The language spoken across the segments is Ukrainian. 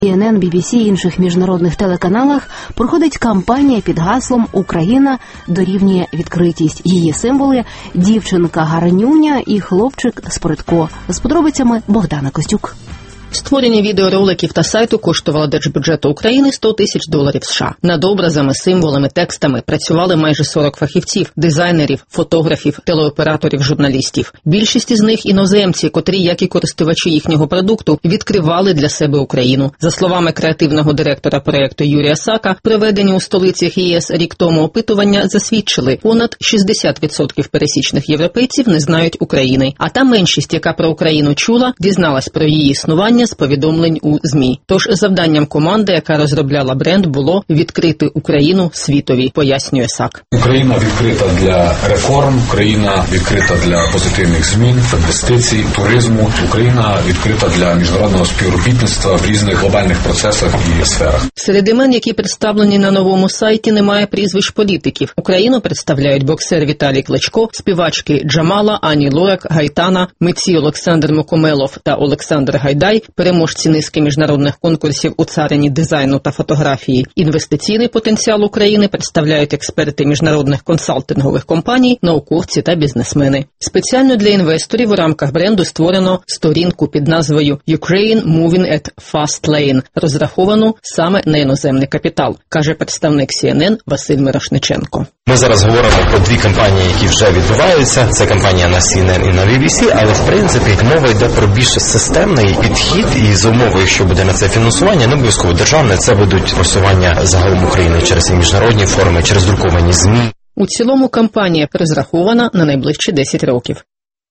CNN, BBC і інших міжнародних телеканалах проходить кампанія під гаслом «Україна дорівнює відкритість». Її символи – дівчинка-гарнюня і хлопчик-спритко. З подробицями Богдана Костюк. Створення відеороликів та сайту коштувало держбюджету України $100 тисяч США. Над образами, символами, текстами працювали майже 40 фахівців, дизайнерів, фотографів, телеоператорів, журналістів. Більшість із них – іноземці, котрі, як і користувачі їхнього продукту, відкривали для себе Україну. За словами креативного директора проєкту Юрія Сака, проведені у столицях ЄС рік тому опитування засвідчили, понад 60% пересічних європейців не знають України. А та меншість, яка про Україну чула, дізналась про її існування з повідомлень у ЗМІ. Тож завданням команди, яка розробляла бренд, було відкрити Україну світові, пояснює Сак. Україна відкрита для реформ, Україна відкрита для позитивних змін, інвестицій, туризму. Україна відкрита для міжнародного співробітництва в різних глобальних процесах і сферах. Серед імен, які представлені на новому сайті, немає прізвищ політиків. Україну представляють боксер Віталій Кличко, співачки Джамала, Ані Лорак, Гайтана, митці Олександр Мокомелов та Олександр Гайдай, переможці низки міжнародних конкурсів у царині дизайну та фотографії. Інвестиційний потенціал України представляють експерти міжнародних консалтингових компаній, науковці та бізнесмени. Спеціально для інвесторів у рамках бренду створено сторінку під назвою «Ukraine Moving at Fast Lane», розраховану саме на іноземний капітал, каже представник CNN Василь Мирошниченко. Ми зараз говоримо про дві кампанії, які вже відбуваються. Це кампанія на CNN і на BBC, але в принципі мова йде про більш системний підхід, і за умовою, що буде на це фінансування, не обов'язково державне, це будуть просування загалом України через міжнародні форми, через друковані ЗМІ. У цілому кампанія розрахована на найближчі 10 років.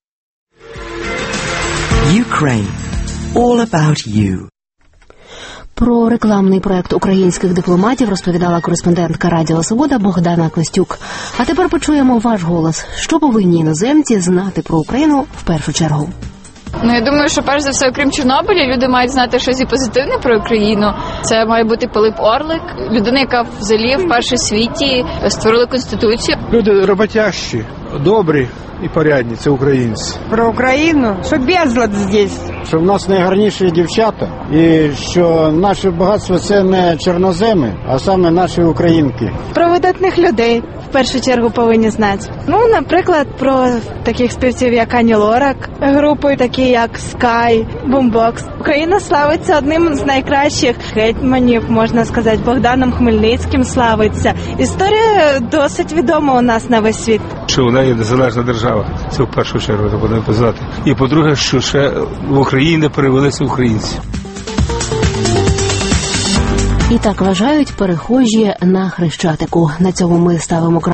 Ukraine. All about you. Про рекламний проект українських дипломатів розповідала кореспондентка Радіо Свобода Богдана Костюк. А тепер почуємо ваш голос. Що повинні іноземці знати про Україну в першу чергу? Я думаю, що перш за все, окрім Чорнобиля, люди мають знати щось і позитивне про Україну. Це має бути Пилип Орлик, людина, яка взагалі вперше в світі створила Конституцію. Люди роботящі, добрі і порядні, це українці. Про Україну, що безлад здесь. Що в нас найгарніші дівчата і що наше багатство – це не чорноземи, а саме наші українки. Про видатних людей в першу чергу повинні знати. Наприклад, про таких співців, як Ані Лорак, групи такі, як Sky, Boombox. Україна славиться одним з найкращих гетьманів, можна сказати, Богданом Хмельницьким славиться. Історія досить відома у нас на весь світ. Що у неї незалежна держава, це в першу чергу треба казати. І по-друге, що ще в Україні перевелися українці. І так вважають перехожі на Хрещатику. На цьому ми ставимо крапку.